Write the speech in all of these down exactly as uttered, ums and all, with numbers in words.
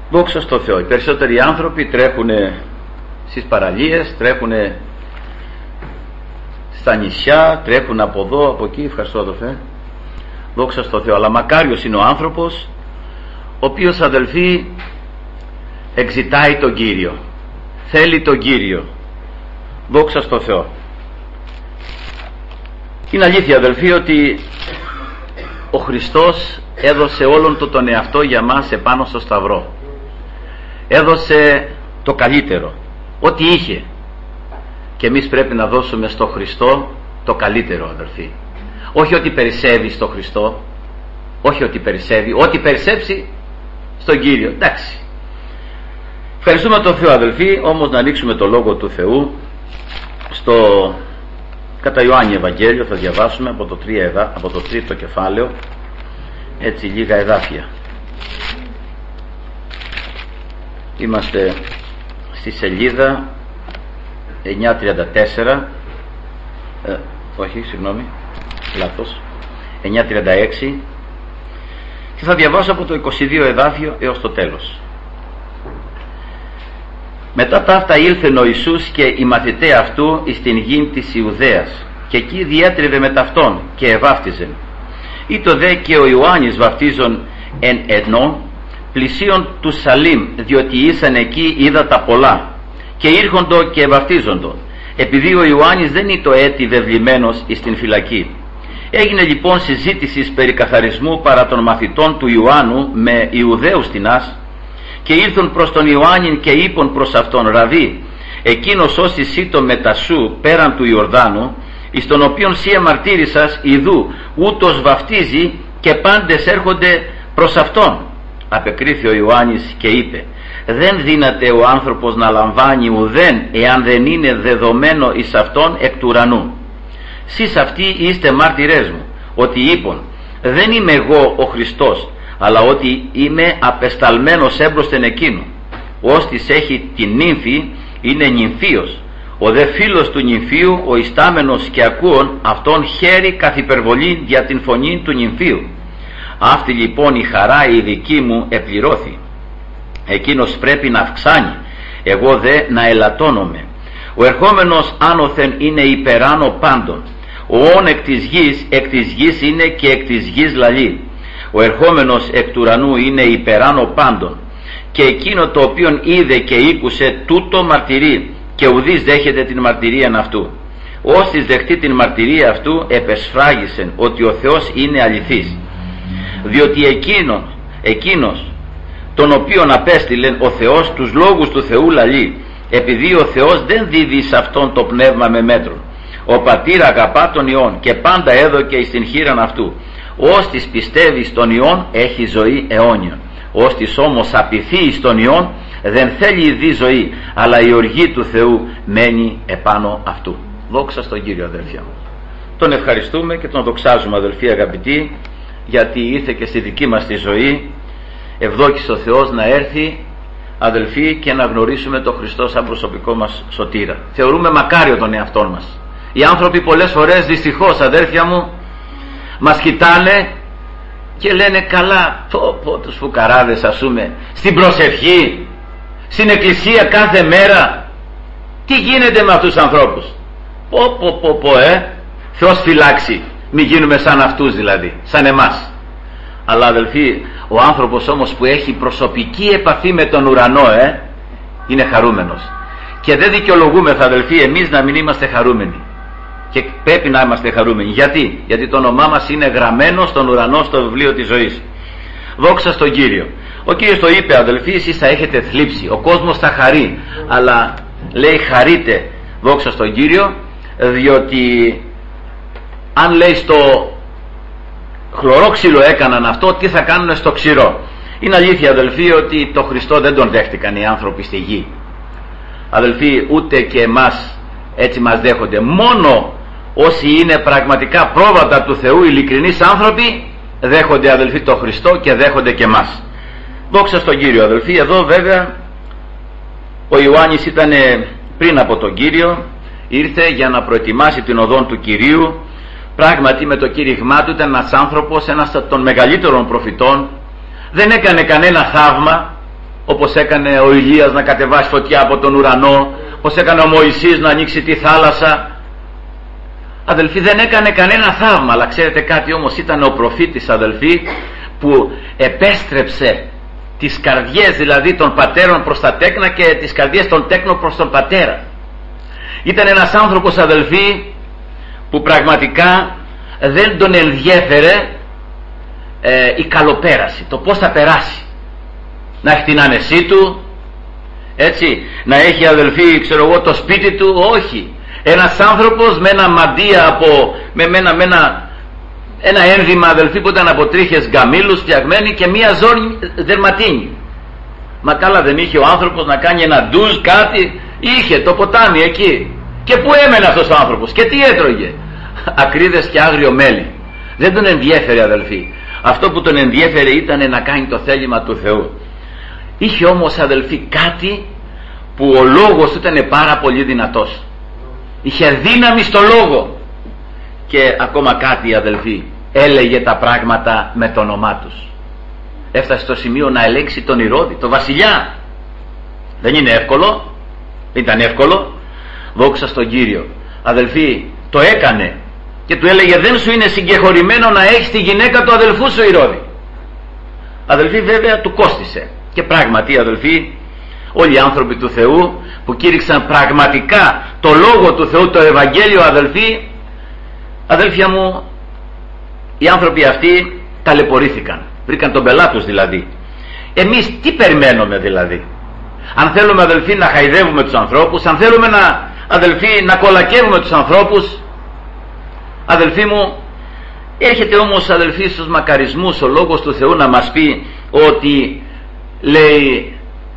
Δόξα στο Θεό. Οι περισσότεροι άνθρωποι τρέχουν στις παραλίες, τρέχουν στα νησιά, τρέχουν από εδώ, από εκεί. Ευχαριστώ, αδελφέ. Δόξα στο Θεό. Αλλά μακάριος είναι ο άνθρωπος ο οποίος, αδελφοί, εξητάει τον Κύριο, θέλει τον Κύριο. Δόξα στο Θεό. Είναι αλήθεια, αδελφοί, ότι ο Χριστός έδωσε όλον το τον εαυτό για μας επάνω στο Σταυρό. Έδωσε το καλύτερο, ό,τι είχε, και εμείς πρέπει να δώσουμε στο Χριστό το καλύτερο, αδελφοί. Όχι ότι περισσεύει στο Χριστό, όχι ότι περισσεύει, ό,τι περισσέψει στον Κύριο. Εντάξει, ευχαριστούμε τον Θεό, αδελφοί. Όμως να ανοίξουμε το Λόγο του Θεού στο κατά Ιωάννη Ευαγγέλιο. Θα διαβάσουμε από το, τρία, από το τρίτο κεφάλαιο, έτσι λίγα εδάφια. Είμαστε στη σελίδα εννιακόσια τριάντα τέσσερα, ε, όχι, συγγνώμη, λάθος, εννιακόσια τριάντα έξι, και θα διαβάσω από το είκοσι δύο εδάφιο έως το τέλος. Μετά τα αυτά ήλθεν ο Ιησούς και οι μαθηταί αυτού εις την γην της Ιουδαίας, και εκεί διέτριβε με ταυτόν και εβάφτιζεν. Ήτο δε και ο Ιωάννης βαφτίζον εν Εννό, πλησίον του Σαλήμ, διότι ήσαν εκεί ύδατα πολλά, και ήρχοντο και βαφτίζοντο, επειδή ο Ιωάννης δεν ήτο έτη βεβλημένος εις την φυλακή. Έγινε λοιπόν συζήτηση περί καθαρισμού παρά των μαθητών του Ιωάννου με Ιουδαίους τινάς, και ήλθον προς τον Ιωάννην και είπον προς αυτόν: Ραβί, εκείνος όσοι σύτο μετά σου πέραν του Ιορδάνου, εις τον οποίον σύ εμαρτύρησας, ιδού ούτως βαφτίζει, και πάντες έρχονται προς αυτόν. Απεκρίθη ο Ιωάννης και είπε: δεν δύναται ο άνθρωπος να λαμβάνει ουδέν, εάν δεν είναι δεδομένο εις αυτόν εκ του ουρανού. Σεις αυτοί είστε μάρτυρές μου, ότι είπον: δεν είμαι εγώ ο Χριστός, αλλά ότι είμαι απεσταλμένος έμπροσθεν εκείνου. Όστις έχει την νύμφη είναι νυμφίος. Ο δε φίλος του νυμφίου, ο ιστάμενος και ακούων, αυτόν χαίρει καθ' υπερβολή για την φωνή του νυμφίου. Αυτή λοιπόν η χαρά η δική μου επληρώθη. Εκείνος πρέπει να αυξάνει, εγώ δε να ελαττώνομαι. Ο ερχόμενος άνωθεν είναι υπεράνω πάντων. Ο όν εκ της γης, εκ της γης είναι και εκ της γης λαλεί. Ο ερχόμενος εκ του ουρανού είναι υπεράνω πάντων. Και εκείνο το οποίον είδε και ήκουσε, τούτο μαρτυρεί, και ουδής δέχεται την μαρτυρίαν αυτού. Όσοι δεχτεί την μαρτυρία αυτού, επεσφράγισεν ότι ο Θεός είναι αληθής. Διότι εκείνον, εκείνος τον οποίον απέστειλεν ο Θεός τους λόγους του Θεού λαλεί, επειδή ο Θεός δεν δίδει σε αυτόν το πνεύμα με μέτρον. Ο πατήρ αγαπά τον Υιόν και πάντα έδωκε εις την χείραν αυτού. Όστις πιστεύει στον Υιόν έχει ζωή αιώνια. Όστις όμως απειθεί στον Υιόν δεν θέλει δι ζωή, αλλά η οργή του Θεού μένει επάνω αυτού. Δόξα στον Κύριο, αδελφιά μου. Τον ευχαριστούμε και τον δοξάζουμε, αδελφοί αγαπητοί, γιατί ήρθε και στη δική μας τη ζωή. Ευδόκησε ο Θεός να έρθει, αδελφοί, και να γνωρίσουμε τον Χριστό σαν προσωπικό μας σωτήρα. Θεωρούμε μακάριο τον εαυτό μας. Οι άνθρωποι πολλές φορές, δυστυχώς, αδέρφια μου, μας κοιτάνε και λένε: καλά, πω πω τους φουκαράδες, ας πούμε, στην προσευχή, στην εκκλησία κάθε μέρα, τι γίνεται με αυτούς τους ανθρώπους? Πω πω πω πω ε Θεός φυλάξει, μην γίνουμε σαν αυτούς, δηλαδή σαν εμάς. Αλλά αδελφοί, ο άνθρωπος όμως που έχει προσωπική επαφή με τον ουρανό ε, είναι χαρούμενος. Και δεν δικαιολογούμεθα, αδελφοί, εμείς να μην είμαστε χαρούμενοι. Και πρέπει να είμαστε χαρούμενοι. Γιατί? Γιατί το όνομά μας είναι γραμμένο στον ουρανό, στο βιβλίο της ζωής. Δόξα στον Κύριο. Ο Κύριος το είπε, αδελφοί, εσείς θα έχετε θλίψη, ο κόσμος θα χαρεί, αλλά λέει χαρείτε, δόξα στον Κύριο, διότι αν λέει στο χλωρό ξύλο έκαναν αυτό, τι θα κάνουν στο ξηρό? Είναι αλήθεια, αδελφοί, ότι το Χριστό δεν τον δέχτηκαν οι άνθρωποι στη γη. Αδελφοί, ούτε και εμάς έτσι μας δέχονται. Μόνο όσοι είναι πραγματικά πρόβατα του Θεού, ειλικρινείς άνθρωποι, δέχονται, αδελφοί, το Χριστό και δέχονται και εμάς. Δόξα στον Κύριο, αδελφοί. Εδώ βέβαια ο Ιωάννης ήταν πριν από τον Κύριο, ήρθε για να προετοιμάσει την οδόν του Κυρίου. Πράγματι με το κήρυγμά του ήταν ένας άνθρωπος, ένας των μεγαλύτερων προφητών. Δεν έκανε κανένα θαύμα, όπως έκανε ο Ηλίας να κατεβάσει φωτιά από τον ουρανό, όπως έκανε ο Μωυσής να ανοίξει τη θάλασσα. Αδελφοί, δεν έκανε κανένα θαύμα, αλλά ξέρετε κάτι όμως, ήταν ο προφήτης, αδελφοί, που επέστρεψε τις καρδιές δηλαδή των πατέρων προς τα τέκνα και τις καρδιές των τέκνων προς τον πατέρα. Ήταν ένας άνθρωπος, αδελφοί, που πραγματικά δεν τον ενδιέφερε ε, η καλοπέραση, το πώς θα περάσει, να έχει την άνεσή του, έτσι, να έχει, αδελφοί, ξέρω εγώ, το σπίτι του. Όχι, ένας άνθρωπος με ένα μαντία από, με, με, ένα, με ένα, ένα ένδυμα, αδελφοί, που ήταν από τρίχες γκαμίλους φτιαγμένη και μία ζώνη δερματίνη. Μα καλά, δεν είχε ο άνθρωπος να κάνει ένα ντουζ, κάτι? Είχε το ποτάμι εκεί. Και πού έμενε αυτός ο άνθρωπος και τι έτρωγε? Ακρίδες και άγριο μέλι. Δεν τον ενδιέφερε, αδελφοί. Αυτό που τον ενδιέφερε ήταν να κάνει το θέλημα του Θεού. Είχε όμως, αδελφοί, κάτι που ο λόγος του ήταν πάρα πολύ δυνατός. Είχε δύναμη στο λόγο. Και ακόμα κάτι, αδελφοί, έλεγε τα πράγματα με το όνομά τους. Έφτασε στο σημείο να ελέγξει τον Ηρώδη, τον βασιλιά. Δεν είναι εύκολο, δεν ήταν εύκολο. Δόξα στον Κύριο. Αδελφοί, το έκανε και του έλεγε, δεν σου είναι συγκεχωρημένο να έχεις τη γυναίκα του αδελφού σου Ηρώδη. Αδελφοί, βέβαια του κόστισε. Και πράγματι, αδελφοί, όλοι οι άνθρωποι του Θεού που κήρυξαν πραγματικά το λόγο του Θεού, το Ευαγγέλιο, αδελφοί, αδέλφια μου, οι άνθρωποι αυτοί ταλαιπωρήθηκαν, βρήκαν τον πελάτη τους δηλαδή. Εμείς τι περιμένουμε δηλαδή? Αν θέλουμε, αδελφοί, να χαϊδεύουμε τους ανθρώπους, αν θέλουμε να, αδελφοί, να κολακεύουμε τους ανθρώπους, αδελφοί μου, έρχεται όμως, αδελφοί, στους μακαρισμούς ο λόγος του Θεού να μας πει ότι, λέει,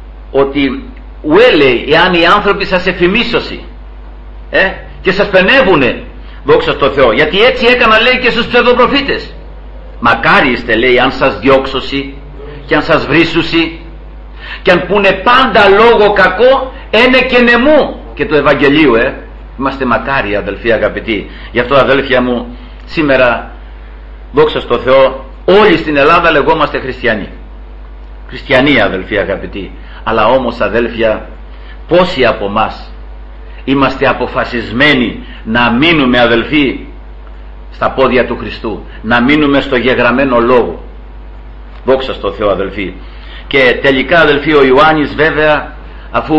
ότι ουέ, λέει, εάν οι άνθρωποι σας εφημίσωση ε, και σας πενεύουνε, δόξα στο Θεό, γιατί έτσι έκανα, λέει, και στους ψευδοπροφήτες. Μακάρι είστε, λέει, αν σας διώξωση και αν σας βρίσουσι και αν πούνε πάντα λόγο κακό ένε και νεμού και του Ευαγγελίου. ε. Είμαστε μακάρι, αδελφοί αγαπητοί. Γι' αυτό, αδέλφια μου, σήμερα, δόξα στο Θεό, όλοι στην Ελλάδα λεγόμαστε χριστιανοί. Χριστιανοί, αδελφοί αγαπητοί. Αλλά όμως, αδέλφια, πόσοι από μας είμαστε αποφασισμένοι να μείνουμε, αδελφοί, στα πόδια του Χριστού, να μείνουμε στο γεγραμμένο λόγο. Δόξα στο Θεό, αδελφοί. Και τελικά, αδελφοί, ο Ιωάννης, βέβαια, αφού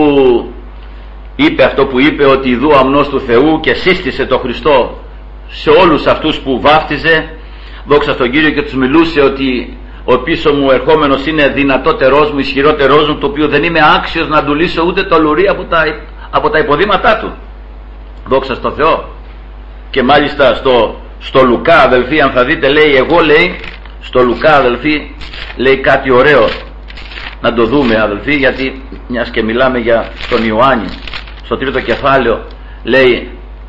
είπε αυτό που είπε, ότι ιδού ο αμνός του Θεού, και σύστησε το Χριστό σε όλους αυτούς που βάφτιζε, δόξα στον Κύριο, και τους μιλούσε ότι ο πίσω μου ερχόμενος είναι δυνατότερός μου, ισχυρότερός μου, το οποίο δεν είμαι άξιος να του λύσω ούτε το λουρί από τα, από τα υποδήματά του. Δόξα στο Θεό. Και μάλιστα στο, στο Λουκά, αδελφοί, αν θα δείτε, λέει, εγώ, λέει, στο Λουκά, αδελφοί, λέει κάτι ωραίο, να το δούμε, αδελφοί, γιατί μιας και μιλάμε για τον Ιωάννη, στο τρίτο κεφάλαιο, λέει,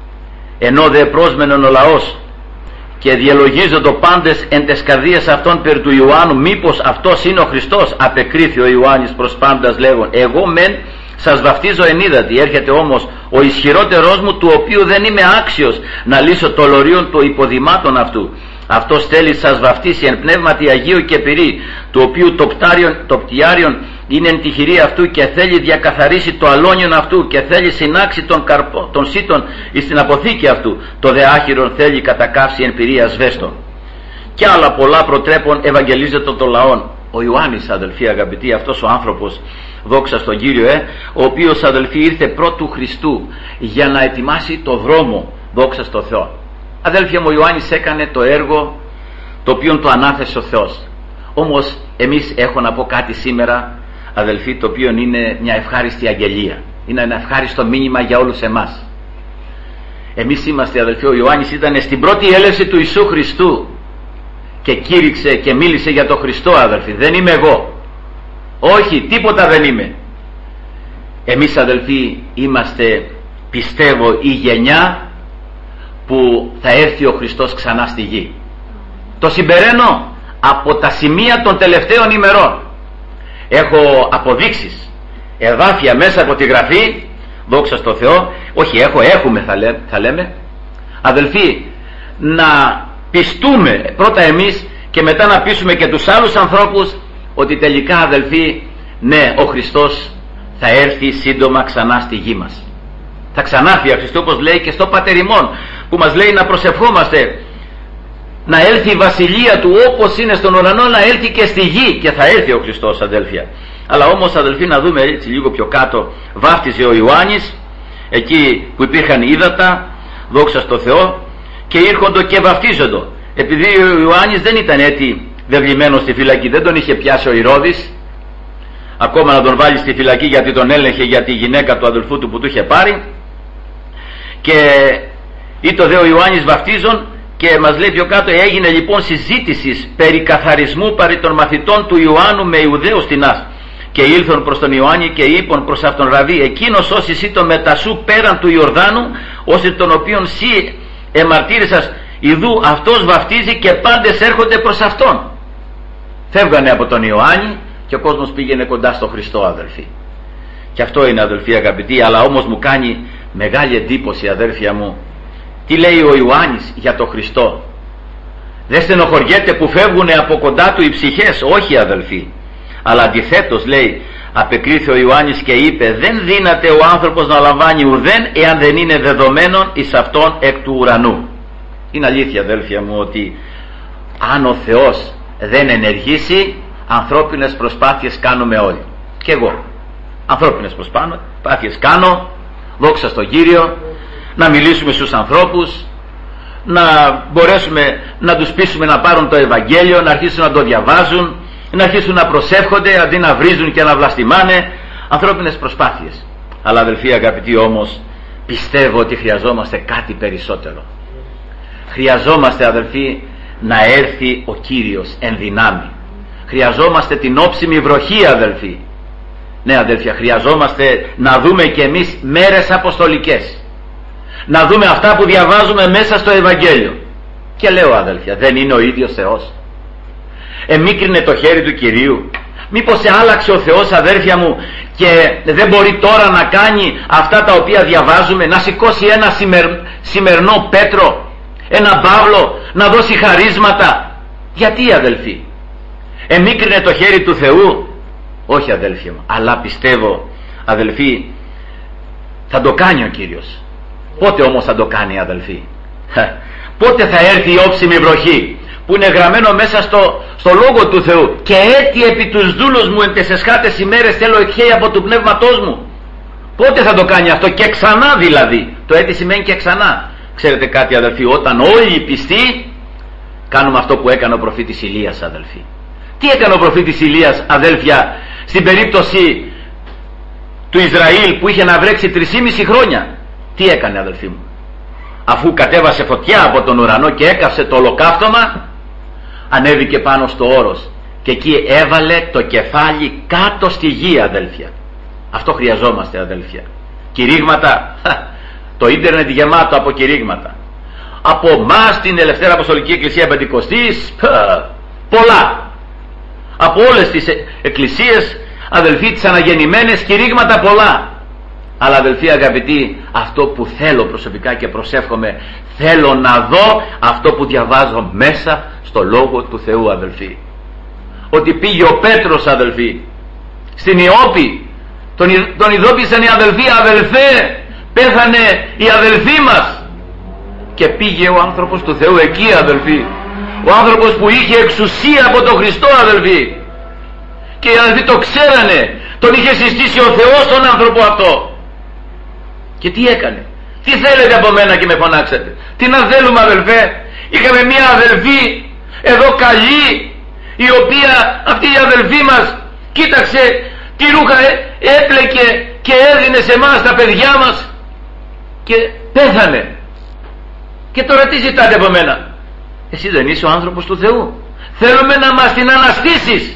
ενώ δε πρόσμενον ο λαός και διαλογίζοντο πάντες εν τες καρδίες αυτών περί του Ιωάννου, μήπως αυτός είναι ο Χριστός? Απεκρίθη ο Ιωάννης προς πάντας λέγον, εγώ μεν σας βαφτίζω εν ύδατι, έρχεται όμως ο ισχυρότερός μου, του οποίου δεν είμαι άξιος να λύσω το λωρίον των υποδημάτων αυτού. Αυτός θέλει σας βαφτίσει εν πνεύματι Αγίου και πυρί, του οποίου το, πτάριον, το πτιάριον είναι εν τη χειρή αυτού, και θέλει διακαθαρίσει το αλόνιον αυτού, και θέλει συνάξει τον, καρπο, τον σύτον εις την αποθήκη αυτού, το δε άχυρον θέλει κατακάψει εν πυρί ασβέστον. Και άλλα πολλά προτρέπων ευαγγελίζεται των λαών. Ο Ιωάννης, αδελφοί αγαπητοί, αυτός ο άνθρωπος, δόξα στον Κύριο, ε, ο οποίος, αδελφοί, ήρθε πρώτου Χριστού για να ετοιμάσει το δρόμο, δόξα στο Θεό. Αδέλφια μου, ο Ιωάννης έκανε το έργο το οποίο το ανάθεσε ο Θεός. Όμως εμείς, έχω να πω κάτι σήμερα, αδελφοί, το οποίο είναι μια ευχάριστη αγγελία, είναι ένα ευχάριστο μήνυμα για όλους εμάς. Εμείς είμαστε, αδελφοί, ο Ιωάννης ήταν στην πρώτη έλευση του Ιησού Χριστού και κήρυξε και μίλησε για τον Χριστό, αδελφοί. Δεν είμαι εγώ, όχι, τίποτα δεν είμαι. Εμείς, αδελφοί, είμαστε, πιστεύω, η γενιά που θα έρθει ο Χριστός ξανά στη γη. Το συμπεραίνω από τα σημεία των τελευταίων ημερών. Έχω αποδείξεις, εδάφια μέσα από τη Γραφή, δόξα στο Θεό, όχι έχω, έχουμε θα, λέ, θα λέμε, αδελφοί, να πιστούμε πρώτα εμείς και μετά να πείσουμε και τους άλλους ανθρώπους ότι τελικά, αδελφοί, Ναι, ο Χριστός θα έρθει σύντομα ξανά στη γη μας. Θα ξανάρθει αξιστό, όπως λέει και στο Πατέρ ημών, που μας λέει να προσευχόμαστε να έλθει η βασιλεία του όπως είναι στον ουρανό, να έλθει και στη γη, και θα έρθει ο Χριστός, αδέλφια. Αλλά όμως, αδελφοί, να δούμε έτσι λίγο πιο κάτω. Βάφτιζε ο Ιωάννης εκεί που υπήρχαν ύδατα, δόξα στο Θεό, και ήρχοντο και βαφτίζοντο. Επειδή ο Ιωάννης δεν ήταν έτσι δευλημένος στη φυλακή, δεν τον είχε πιάσει ο Ηρώδης ακόμα να τον βάλει στη φυλακή, γιατί τον έλεγχε για τη γυναίκα του αδελφού του που του είχε πάρει, και ήτο δε ο Ιωάννης βαφτίζων. Και μας λέει πιο κάτω, έγινε λοιπόν συζήτηση περί καθαρισμού παρί των μαθητών του Ιωάννου με Ιουδαίους τινάς. Και ήλθον προς τον Ιωάννη και είπον προς αυτόν, Ραβί, εκείνος όσοι σύ το μετασού πέραν του Ιορδάνου, όσοι τον οποίον σύ εμαρτύρησας, ιδού αυτός βαφτίζει και πάντες έρχονται προς αυτόν. Φεύγανε από τον Ιωάννη και ο κόσμος πήγαινε κοντά στο Χριστό, αδελφοί. Και αυτό είναι, αδελφοί αγαπητοί, αλλά όμως μου κάνει μεγάλη εντύπωση, αδέρφια μου, τι λέει ο Ιωάννης για το Χριστό. Δεν στενοχωριέται που φεύγουν από κοντά του οι ψυχές, όχι, αδελφοί, αλλά αντιθέτως λέει, απεκρίθη ο Ιωάννης και είπε, δεν δύναται ο άνθρωπος να λαμβάνει ουδέν εάν δεν είναι δεδομένον εις αυτόν εκ του ουρανού. Είναι αλήθεια, αδέλφια μου, ότι αν ο Θεός δεν ενεργήσει, ανθρώπινες προσπάθειες κάνουμε όλοι. Και εγώ ανθρώπινες προσπάθειες κάνω, δόξα στον Κύριο, να μιλήσουμε στους ανθρώπους, να μπορέσουμε να τους πείσουμε να πάρουν το Ευαγγέλιο, να αρχίσουν να το διαβάζουν, να αρχίσουν να προσεύχονται αντί να βρίζουν και να βλαστημάνε. Ανθρώπινες προσπάθειες. Αλλά, αδελφοί αγαπητοί, όμως πιστεύω ότι χρειαζόμαστε κάτι περισσότερο. Χρειαζόμαστε, αδελφοί, να έρθει ο Κύριος εν δυνάμει. Χρειαζόμαστε την όψιμη βροχή, αδελφοί. Ναι, αδελφια, χρειαζόμαστε να δούμε κι εμείς μέρες αποστολικές. Να δούμε αυτά που διαβάζουμε μέσα στο Ευαγγέλιο. Και λέω, αδέλφια, δεν είναι ο ίδιος Θεός? Εμίκρινε το χέρι του Κυρίου? Μήπως σε άλλαξε ο Θεός, αδέρφια μου, και δεν μπορεί τώρα να κάνει αυτά τα οποία διαβάζουμε, να σηκώσει ένα σημερ, σημερινό Πέτρο, ένα Παύλο, να δώσει χαρίσματα? Γιατί, αδελφοί? Εμίκρινε το χέρι του Θεού? Όχι, αδέλφια μου, αλλά πιστεύω, αδελφοί, θα το κάνει ο Κύριος. Πότε όμως θα το κάνει, αδελφοί? Πότε θα έρθει η όψιμη βροχή που είναι γραμμένο μέσα στο, στο Λόγο του Θεού? Και έτι επί τους δούλους μου εν τες εσχάτες ημέρες θέλω εκχέει από του πνεύματός μου. Πότε θα το κάνει αυτό? Και ξανά, δηλαδή. Το έτι σημαίνει και ξανά. Ξέρετε κάτι, αδελφοί? Όταν όλοι οι πιστοί κάνουμε αυτό που έκανε ο προφήτης Ηλίας, αδελφοί. Τι έκανε ο προφήτης Ηλίας, αδέλφια, στην περίπτωση του Ισραήλ που είχε να βρέξει τρεισήμισι χρόνια? Τι έκανε, αδελφοί μου? Αφού κατέβασε φωτιά από τον ουρανό και έκαψε το ολοκαύτωμα, ανέβηκε πάνω στο όρος και εκεί έβαλε το κεφάλι κάτω στη γη, αδέλφια. Αυτό χρειαζόμαστε, αδέλφια. Κηρύγματα, το ίντερνετ γεμάτο από κηρύγματα. Από εμάς την Ελευθέρα Αποστολική Εκκλησία Πεντηκοστής, πολλά. Από όλες τις εκκλησίες, αδελφοί, τις αναγεννημένες, κηρύγματα πολλά. Αλλά, αδελφοί αγαπητοί, αυτό που θέλω προσωπικά και προσεύχομαι, θέλω να δω αυτό που διαβάζω μέσα στο Λόγο του Θεού, αδελφοί. Ότι πήγε ο Πέτρος, αδελφοί, στην Ιώπη, τον, τον ειδόπισαν οι αδελφοί, αδελφέ, πέθανε η αδελφή μας. Και πήγε ο άνθρωπος του Θεού εκεί, αδελφοί, ο άνθρωπος που είχε εξουσία από τον Χριστό, αδελφοί, και οι αδελφοί το ξέρανε, τον είχε συστήσει ο Θεός τον άνθρωπο αυτό. Και τι έκανε? Τι θέλετε από μένα και με φωνάξετε? Τι να θέλουμε, αδελφέ? Είχαμε μια αδελφή εδώ καλή, η οποία αυτή η αδελφή μας κοίταξε τι ρούχα έπλεκε και έδινε σε εμάς τα παιδιά μας και πέθανε. Και τώρα τι ζητάτε από μένα? Εσύ δεν είσαι ο άνθρωπος του Θεού? Θέλουμε να μας την αναστήσεις.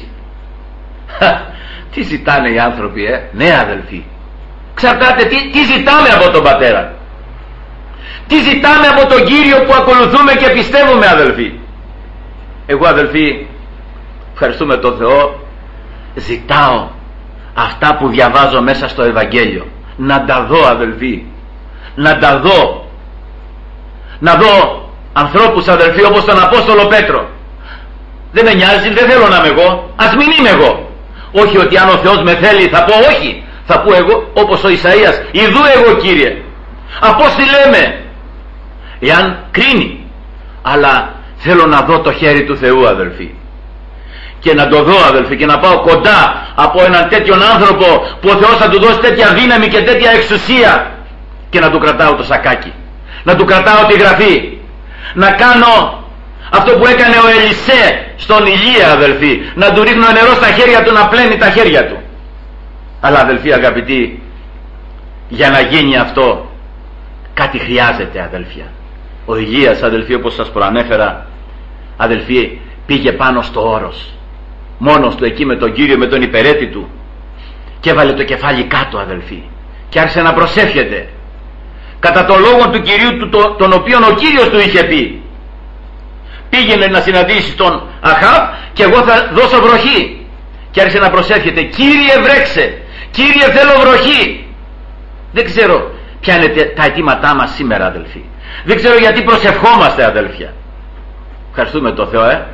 Τι ζητάνε οι άνθρωποι, ε? Ναι, αδελφοί, ξαρτάται τι, τι ζητάμε από τον Πατέρα, τι ζητάμε από τον Κύριο που ακολουθούμε και πιστεύουμε, αδελφοί. Εγώ, αδελφοί, ευχαριστούμε τον Θεό, ζητάω αυτά που διαβάζω μέσα στο Ευαγγέλιο να τα δω, αδελφοί, να τα δω, να δω ανθρώπους, αδελφοί, όπως τον Απόστολο Πέτρο. Δεν με νοιάζει, δεν θέλω να είμαι εγώ, ας μην είμαι εγώ. Όχι ότι αν ο Θεός με θέλει θα πω όχι. Θα πω εγώ όπως ο Ισαΐας, ιδού εγώ Κύριε, απόστηλέ με. Εάν κρίνει. Αλλά θέλω να δω το χέρι του Θεού, αδελφοί, και να το δω, αδελφοί, και να πάω κοντά από έναν τέτοιον άνθρωπο που ο Θεός θα του δώσει τέτοια δύναμη και τέτοια εξουσία, και να του κρατάω το σακάκι, να του κρατάω τη γραφή, να κάνω αυτό που έκανε ο Ελισέ στον Ηλία, αδελφοί, να του ρίχνω νερό στα χέρια του, να πλένει τα χέρια του. Αλλά, αδελφοί αγαπητοί, για να γίνει αυτό κάτι χρειάζεται, αδελφία. Ο Ηλίας, αδελφοί, όπως σας προανέφερα, αδελφοί, πήγε πάνω στο όρος μόνος του εκεί με τον Κύριο, με τον υπερέτη του, και έβαλε το κεφάλι κάτω, αδελφοί, και άρχισε να προσεύχεται κατά τον λόγο του Κυρίου του, το, τον οποίον ο Κύριος του είχε πει. Πήγαινε να συναντήσει τον Αχάβ και εγώ θα δώσω βροχή. Και άρχισε να προσεύχεται, Κύριε βρέξε, Κύριε θέλω βροχή. Δεν ξέρω ποια είναι τα αιτήματά μας σήμερα, αδελφοί. Δεν ξέρω γιατί προσευχόμαστε, αδελφιά. Ευχαριστούμε το Θεό, ε.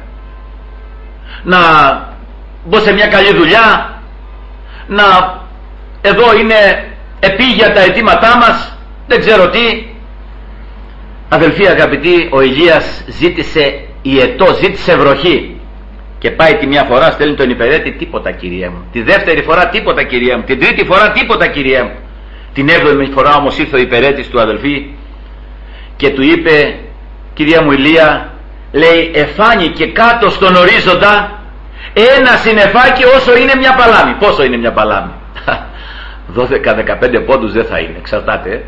Να μπω σε μια καλή δουλειά, να εδώ είναι επίγεια τα αιτήματά μας, δεν ξέρω τι. Αδελφοί αγαπητοί, ο Ηλίας ζήτησε ιετό, ζήτησε βροχή, και πάει τη μια φορά, στέλνει τον υπερέτη, τίποτα Κύριέ μου. Τη δεύτερη φορά τίποτα Κύριέ μου. Την τρίτη φορά τίποτα Κύριέ μου. Την έβδομη φορά όμως ήρθε ο υπερέτης του, αδελφοί, και του είπε, Κυρία μου Ηλία, λέει, εφάνηκε κάτω στον ορίζοντα ένα συννεφάκι όσο είναι μια παλάμη. Πόσο είναι μια παλάμη? δώδεκα δεκαπέντε πόντους δεν θα είναι, εξαρτάται, ε.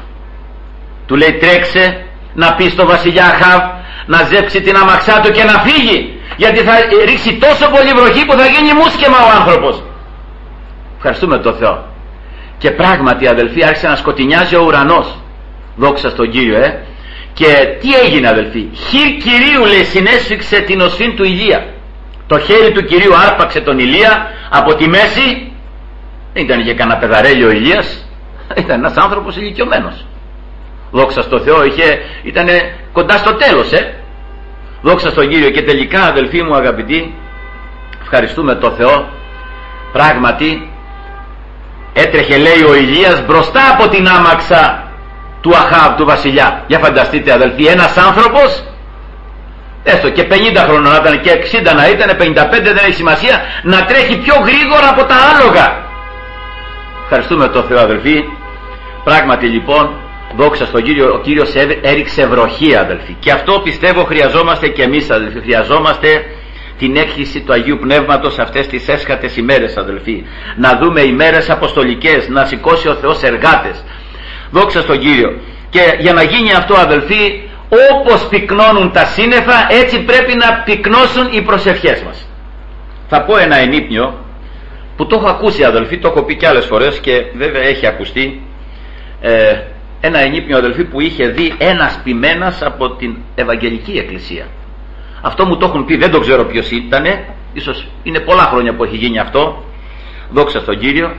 Του λέει, τρέξε να πει στο βασιλιά Αχάβ να ζέψει την αμαξά του και να φύγει, γιατί θα ρίξει τόσο πολύ βροχή που θα γίνει μουσκεμα ο άνθρωπος. Ευχαριστούμε τον Θεό. Και πράγματι, αδελφοί, άρχισε να σκοτεινιάζει ο ουρανός. Δόξα στον Κύριο, ε. Και τι έγινε, αδελφοί? Χειρ Κυρίου, λέει, συνέσφιξε την οσφήν του Ηλία. Το χέρι του Κυρίου άρπαξε τον Ηλία από τη μέση. Δεν ήταν και κανένα παιδαρέλιο ο Ηλίας, ήταν ένας άνθρωπος ηλικιωμένος. Δόξα στον Θεό, είχε, ήταν κοντά στο τέλος, ε. Δόξα στον Κύριο. Και τελικά, αδελφοί μου αγαπητοί, ευχαριστούμε τον Θεό, πράγματι έτρεχε, λέει, ο Ηλίας μπροστά από την άμαξα του Αχάβ, του βασιλιά. Για φανταστείτε, αδελφοί, ένας άνθρωπος, έστω και πενήντα χρόνια να ήταν και εξήντα να ήταν, πενήντα πέντε δεν έχει σημασία, να τρέχει πιο γρήγορα από τα άλογα. Ευχαριστούμε τον Θεό, αδελφοί. Πράγματι, λοιπόν, δόξα στον Κύριο, ο Κύριος έριξε βροχή, αδελφοί. Και αυτό πιστεύω χρειαζόμαστε και εμείς, αδελφοί. Χρειαζόμαστε την έκχυση του Αγίου Πνεύματος αυτές τις έσχατες ημέρες, αδελφοί. Να δούμε ημέρες αποστολικές, να σηκώσει ο Θεός εργάτες. Δόξα στον Κύριο. Και για να γίνει αυτό, αδελφοί, όπως πυκνώνουν τα σύννεφα, έτσι πρέπει να πυκνώσουν οι προσευχές μας. Θα πω ένα ενύπνιο που το έχω ακούσει, αδελφοί, το έχω πει και άλλες φορές και βέβαια έχει ακουστεί. Ε, ένα ενύπνιο, αδελφοί, που είχε δει ένας ποιμένας από την Ευαγγελική Εκκλησία. Αυτό μου το έχουν πει, δεν το ξέρω ποιος ήτανε, ίσως είναι πολλά χρόνια που έχει γίνει αυτό. Δόξα στον Κύριο.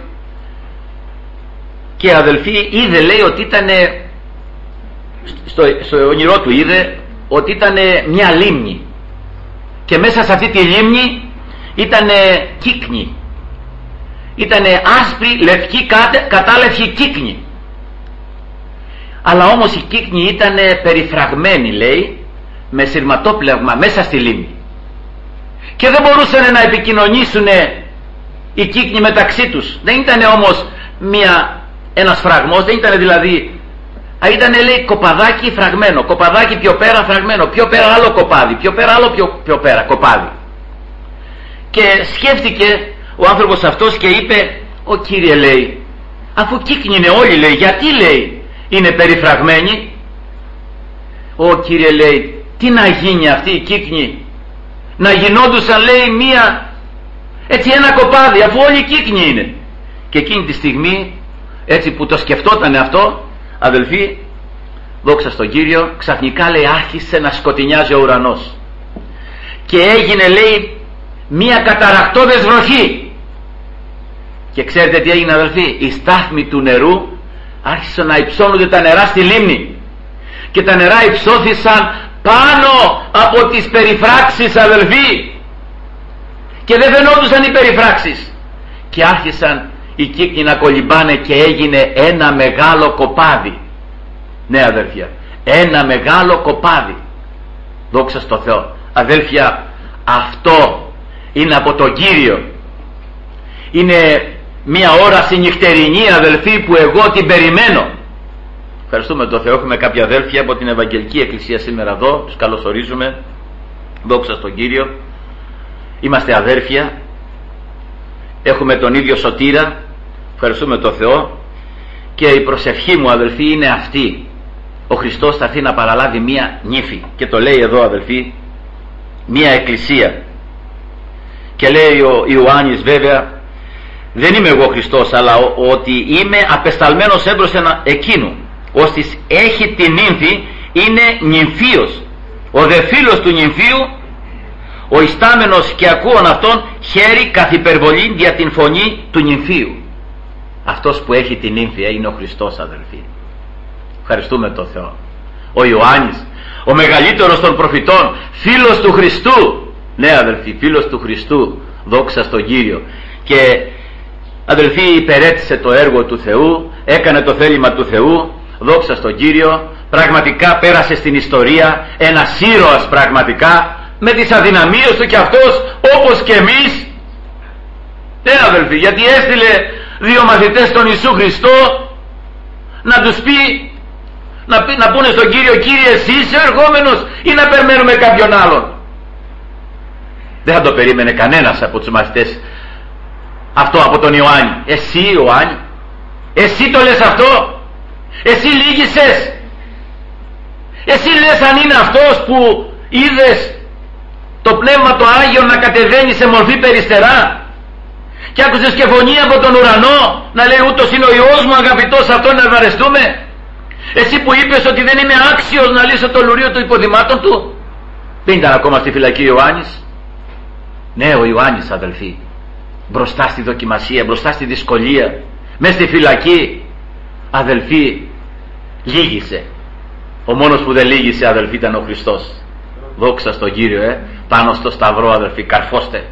Και, αδελφοί, είδε, λέει, ότι ήταν στο, στο όνειρό του είδε ότι ήταν μια λίμνη, και μέσα σε αυτή τη λίμνη ήταν κύκνη, ήταν άσπρη, λευκή, κατάλευκη κύκνη. Αλλά όμως η κύκνη ήταν περιφραγμένη, λέει, με σειρματόπλευμα μέσα στη λίμνη, και δεν μπορούσαν να επικοινωνήσουν οι κύκνοι μεταξύ τους. Δεν ήταν όμως μια, ένας φραγμός, δεν ήταν δηλαδή, ήταν, λέει, κοπαδάκι φραγμένο, κοπαδάκι πιο πέρα φραγμένο, πιο πέρα άλλο κοπάδι, πιο πέρα άλλο πιο, πιο πέρα κοπάδι. Και σκέφτηκε ο άνθρωπος αυτός και είπε, «Ω Κύριε», λέει, «αφού κύκνοι είναι όλοι», λέει, «γιατί», λέει, «είναι περιφραγμένοι?» «Ω Κύριε», λέει, «τι να γίνει αυτή η κύκνη? Να γινόντουσαν», λέει, μία, έτσι ένα κοπάδι, αφού όλοι οι κύκνοι είναι». Και εκείνη τη στιγμή, έτσι που το σκεφτόταν αυτό, αδελφοί, δόξα στον Κύριο, ξαφνικά, λέει, άρχισε να σκοτεινιάζει ο ουρανός και έγινε, λέει, μία καταρακτώδες βροχή. Και ξέρετε τι έγινε, αδελφοί? Η στάθμη του νερού άρχισαν να υψώνονται τα νερά στη λίμνη, και τα νερά υψώθησαν πάνω από τις περιφράξεις, αδελφοί, και δεν φαινόντουσαν οι περιφράξεις. και άρχισαν οι κύκνοι να κολυμπάνε και έγινε ένα μεγάλο κοπάδι. Ναι αδέλφια, ένα μεγάλο κοπάδι. Δόξα στο Θεό. Αδέλφια, αυτό είναι από τον Κύριο. Είναι μια όραση νυχτερινή αδελφοί που εγώ την περιμένω. Ευχαριστούμε τον Θεό. Έχουμε κάποια αδέλφια από την Ευαγγελική Εκκλησία σήμερα εδώ, τους καλωσορίζουμε. Δόξα στον Κύριο. Είμαστε αδέρφια, έχουμε τον ίδιο σωτήρα. Ευχαριστούμε τον Θεό. Και η προσευχή μου αδελφοί είναι αυτή: ο Χριστός θα έρθει να παραλάβει μία νύφη. Και το λέει εδώ αδελφοί, μία εκκλησία. Και λέει ο Ιωάννης, βέβαια δεν είμαι εγώ Χριστός, αλλά ο, ότι είμαι απεσταλμένος έμπρος εκείνου, ώστις έχει την νύμφη, είναι νυμφίος. Ο δε φίλος του νυμφίου, ο ιστάμενος και ακούων αυτόν, χαίρει καθ' υπερβολή δια την φωνή του νυμφίου. Αυτός που έχει την νύμφη είναι ο Χριστός αδελφοί. Ευχαριστούμε τον Θεό. Ο Ιωάννης, ο μεγαλύτερος των προφητών, φίλος του Χριστού. Ναι αδελφοί, φίλος του Χριστού. Δόξα στον Κύριο. Και αδελφοί, υπερέτησε το έργο του Θεού, έκανε το θέλημα του Θεού. Δόξα στον Κύριο. Πραγματικά πέρασε στην ιστορία, ένας ήρωας πραγματικά, με τις αδυναμίες του και αυτός, όπως και εμείς. Ναι αδελφοί, γιατί έστειλε δύο μαθητές στον Ιησού Χριστό να τους πει, να, πει, να πούνε στον Κύριο, Κύριε εσύ είσαι ερχόμενος ή να περιμένουμε κάποιον άλλον? Δεν θα το περίμενε κανένας από τους μαθητές αυτό από τον Ιωάννη. Εσύ Ιωάννη, εσύ το λες αυτό? Εσύ λύγησες? Εσύ λες αν είναι αυτός που είδες το Πνεύμα το Άγιο να κατεβαίνει σε μορφή περιστερά και άκουσες και φωνή από τον ουρανό να λέει ούτως είναι ο Υιός μου αγαπητός, αυτόν να ευαρεστούμε? Εσύ που είπες ότι δεν είμαι άξιος να λύσω το λουρίο του υποδημάτων του? Δεν ήταν ακόμα στη φυλακή ο Ιωάννης? Ναι, ο Ιωάννης αδελφοί, μπροστά στη δοκιμασία, μπροστά στη δυσκολία, μες στη φυλακή, αδελφοί, λύγησε. Ο μόνος που δεν λύγησε αδελφοί ήταν ο Χριστός. Δόξα στον Κύριο. ε, πάνω στο σταυρό αδελφοί, καρφώστε.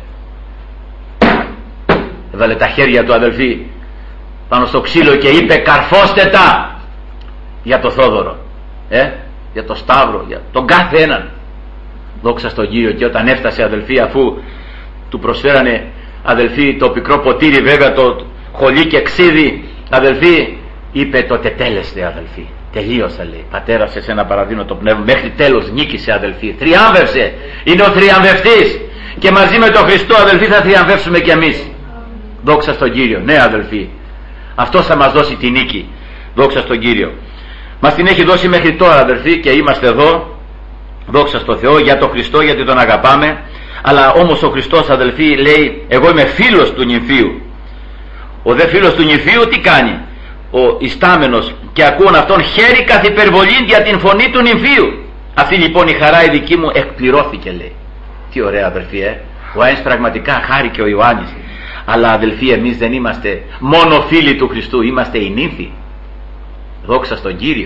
Έβαλε τα χέρια του αδελφοί πάνω στο ξύλο και είπε καρφώστε τα, για το Θόδωρο, ε, για το Σταύρο, για τον κάθε έναν. Δόξα στον Κύριο. Και όταν έφτασε αδελφοί, αφού του προσφέρανε αδελφοί το πικρό ποτήρι, βέβαια το χολί και ξύδι, αδελφοί, είπε το τετέλεστε αδελφοί, τελείωσα λέει. Πατέρα σε σένα παραδίνω το πνεύμα, μέχρι τέλος νίκησε αδελφοί, θριάμβευσε, είναι ο θριαμβευτής και μαζί με τον Χριστό αδελφοί θα θριαμβεύσουμε κι εμείς. Δόξα στον Κύριο. Ναι αδελφοί, αυτός θα μας δώσει τη νίκη. Δόξα στον Κύριο. Μας την έχει δώσει μέχρι τώρα αδελφοί και είμαστε εδώ. Δόξα στον Θεό για τον Χριστό, γιατί τον αγαπάμε. Αλλά όμως ο Χριστός αδελφοί λέει εγώ είμαι φίλος του νυμφίου. Ο δε φίλος του νυμφίου τι κάνει? Ο ιστάμενος και ακούων αυτόν χαίρει καθ' υπερβολή για την φωνή του νυμφίου. Αυτή λοιπόν η χαρά η δική μου εκπληρώθηκε λέει. Τι ωραία αδελφοί, ε. Ο Άινς πραγματικά χάρηκε ο Ιωάννης. Αλλά αδελφοί, εμείς δεν είμαστε μόνο φίλοι του Χριστού, είμαστε οι νύμφοι. Δόξα στον Κύριο.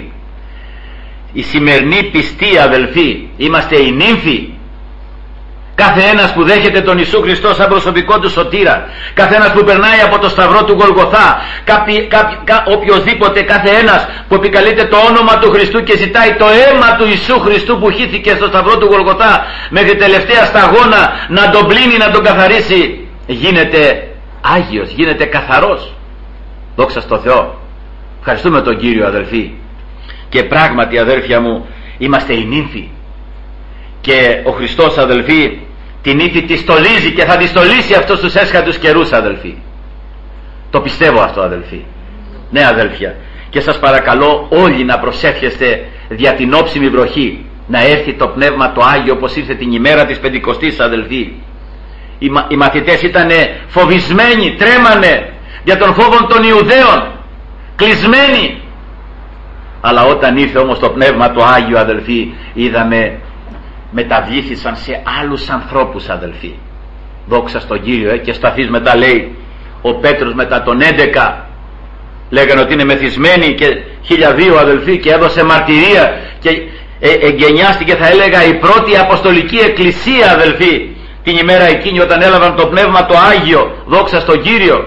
Η σημερινή πιστή αδελφοί, είμαστε οι νύμφοι. Κάθε ένας που δέχεται τον Ιησού Χριστό σαν προσωπικό του σωτήρα, κάθε ένας που περνάει από το σταυρό του Γολγοθά, κάποιοι, κάποιοι, κα, οποιοδήποτε, κάθε ένας που επικαλείται το όνομα του Χριστού και ζητάει το αίμα του Ιησού Χριστού που χύθηκε στο σταυρό του Γολγοθά μέχρι τελευταία σταγόνα να τον πλύνει, να τον καθαρίσει, γίνεται Άγιος, γίνεται καθαρός. Δόξα στο Θεό. Ευχαριστούμε τον Κύριο αδελφοί. Και πράγματι αδέρφια μου, είμαστε οι νύμφοι. Και ο Χριστός αδελφοί την νύφη τη στολίζει και θα τη στολίσει αυτούς τους έσχατους καιρούς αδελφοί. Το πιστεύω αυτό αδελφοί. Ναι αδέλφια. Και σας παρακαλώ όλοι να προσεύχεστε δια την όψιμη βροχή, να έρθει το Πνεύμα το Άγιο όπως ήρθε την ημέρα της Πεντηκοστής αδελφοί. Οι, μα, οι μαθητές ήταν φοβισμένοι, τρέμανε για τον φόβο των Ιουδαίων, κλεισμένοι. Αλλά όταν ήρθε όμως το Πνεύμα το Άγιο αδελφοί, είδαμε μεταβλήθησαν σε άλλους ανθρώπους αδελφοί. Δόξα στον Κύριο. ε, και σταθείς μετά λέει ο Πέτρος μετά τον έντεκα, λέγανε ότι είναι μεθυσμένοι και χίλια δύο αδελφοί, και έδωσε μαρτυρία και ε, εγκαινιάστηκε θα έλεγα η πρώτη αποστολική εκκλησία αδελφοί την ημέρα εκείνη όταν έλαβαν το Πνεύμα το Άγιο. Δόξα στον Κύριο.